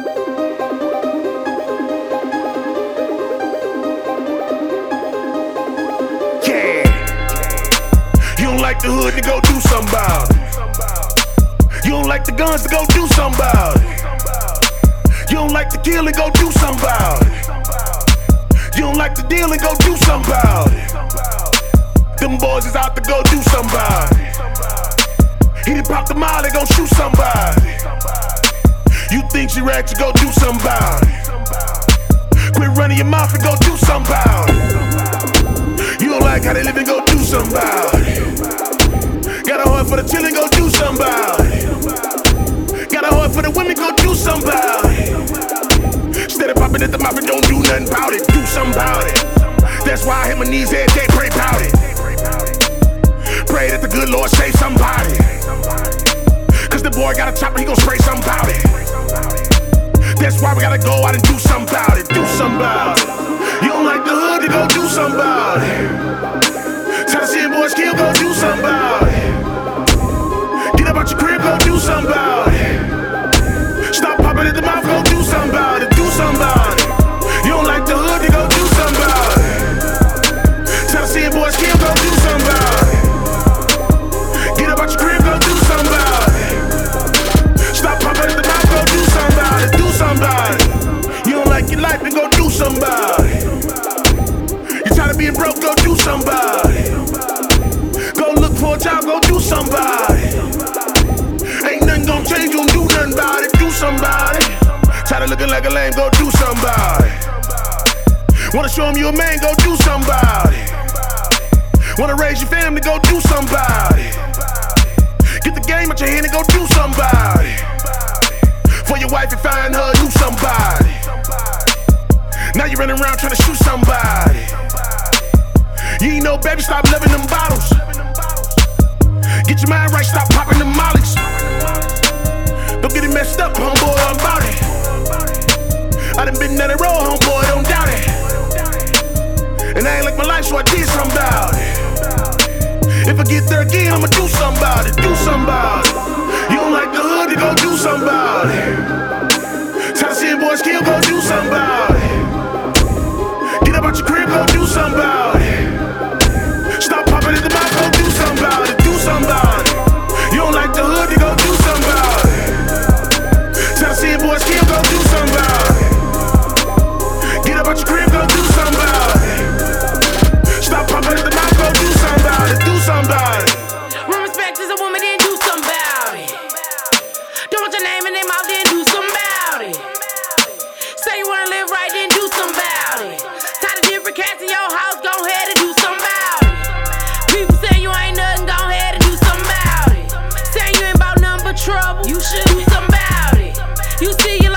Yeah. You don't like the hood to go do something about it. You don't like the guns to go do something about it. You don't like the kill and go do something about it. You don't like the deal and go do something about it. Them boys is out to go do something about it. He done popped the molly, gon' shoot somebody. You think she ratchet, go do something about it. Quit running your mouth and go do something about it. You don't like how they live and go do something about it. Got a heart for the chillin', go do something about it. Got a heart for the women, go do something about it. Instead of popping at the mouth and don't do nothing about it. Do something about it. That's why I hit my knees every day, pray about it. Pray that the good Lord save somebody. Cause the boy got a chopper, he gon' spray something about it. That's why we gotta go out and do something about it. Do something about it. You don't like the hood, then go do something about it. Try to see boys kill, go do something about it. Get up out your crib, go do something about it. Stop popping at the mouth, go do something about it. Do something about it. You don't like the hood, then go do something about it. Try to see boys kill, go do something about it. Get up out your crib, go do something about it. Stop popping at the mouth, go do something about it. Do something about it. You don't like your life, then go do something about it. You tired of being broke, go do something about it. Go look for a job, go do something about it. Ain't nothing gon' change, gon' do nothing about it. Do something about it. Tired of looking like a lame, go do something about it. Wanna show him you a man, go do something about it. Wanna raise your family, go do something about it. Get the game out your hand and go do something about it. For your wife and find her, do somebody. Now you running around trying to shoot somebody. You ain't no baby, stop loving them bottles. Get your mind right, stop popping them mollies. Don't get it messed up, homeboy, I'm about it. I done been down the road, homeboy, don't doubt it. And I ain't like my life, so I did something about it. If I get there again, I'ma do something about it. Do something about it. You don't like the hood, then go do something about it. Try to see boys kill, go do something about it. Get up out your crib, go do something about it. Stop popping at the mouth, go do something about it. Do something about it. You don't like the hood, then go do something about it. Try to see boys kill, go do something about it. Get up out your crib, go do something about it. Stop popping at the mouth, go do something about it. Do something about it. When respect is a woman, then do something about it. Don't want your name in their mouth, then do something about it. Say you wanna live right, then do something about it. Tired of different cats in your house, go ahead and do something about it. People say you ain't nothing, go ahead and do something about it. Saying you ain't about nothing but trouble, you should do something about it. You see your